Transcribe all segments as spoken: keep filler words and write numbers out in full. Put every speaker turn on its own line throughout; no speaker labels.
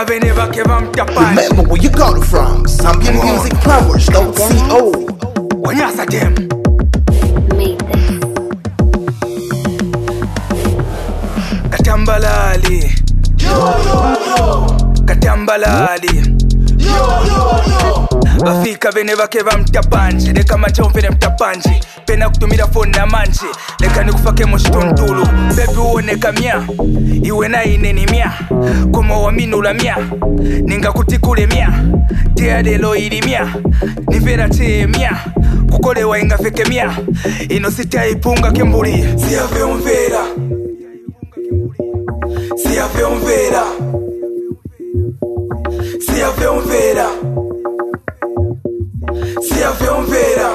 Bafika bene bake bamtapanje.
Remember where you got it from. Zambian music powers dot co.
Wanyasa dem.
Made this.
Katambalali.
Yo yo yo.
Katambalali.
Yo yo yo.
Bafika bene bake bamtapanje. Leka machomvere mtapanje. Pena kutumira phone na manje. Leka nikufake mushituntulu. Baby uoneka mia. Iwe na ineni mia. Koma waminula mia. Ninga kutikule mia. Tea lelo ili mia. Nivera chee mia. Kukolewa ingafeke mia. Ino sita ipunga kembuli. Siave umvera. Siave umvera. Siave umvera. Siave umvera.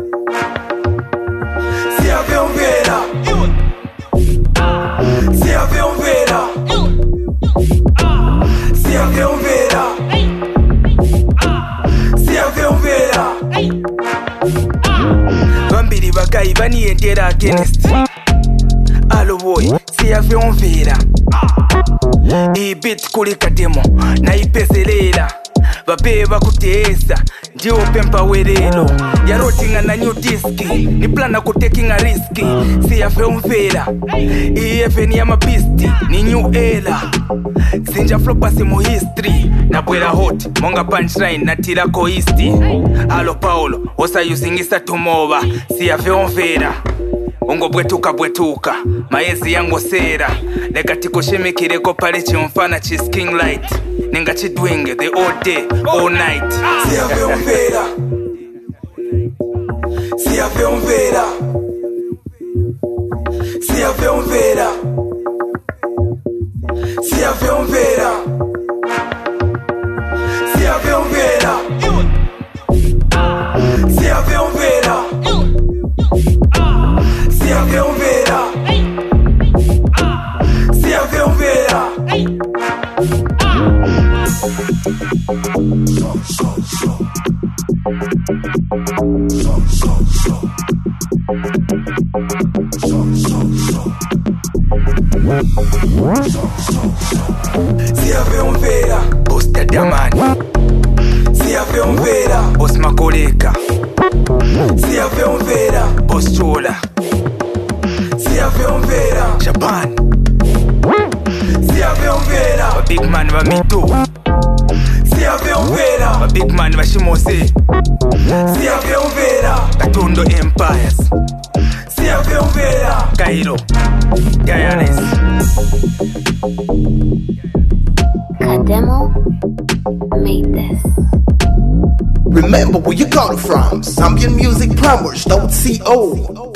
Siave umvera. Siave umvera. Siave umvera. Siave umvera. Bambiri bakayi baniyendera against. Allo boy, siave umvera. I beat kuli kademo na ipezelela. Babe bakuteesa ndiwo pempa werelo yarotinga na new diski ni plana kutekinga riski siyafe umvera ieveni ya mabisti ni new era sinja flopasi mu history na bwera hot monga punchline na tirako isti alo paulo osa usingisa tumoba siyafe umvera ungo bwetuka bwetuka maezi yango sera negati kushimikireko pale chimfana chi sking light ninga chidwinge the all day all night. Siave umvera. Siave umvera. Siave umvera. Siave umvera. Siave umvera. Siave umvera. Siave umvera. Siave umvera. Siave umvera, boss Dadamani. Siave umvera, boss Makoleka. Siave umvera, boss Chola. Siave umvera, Japan. Siave umvera, a big man va mito. Siave umvera, a big man va shimose. Siave umvera, Katundo Empires. Siave umvera, Cairo, Dianes.
Kademo made this.
Remember where you got it from. Zambian music powers dot co.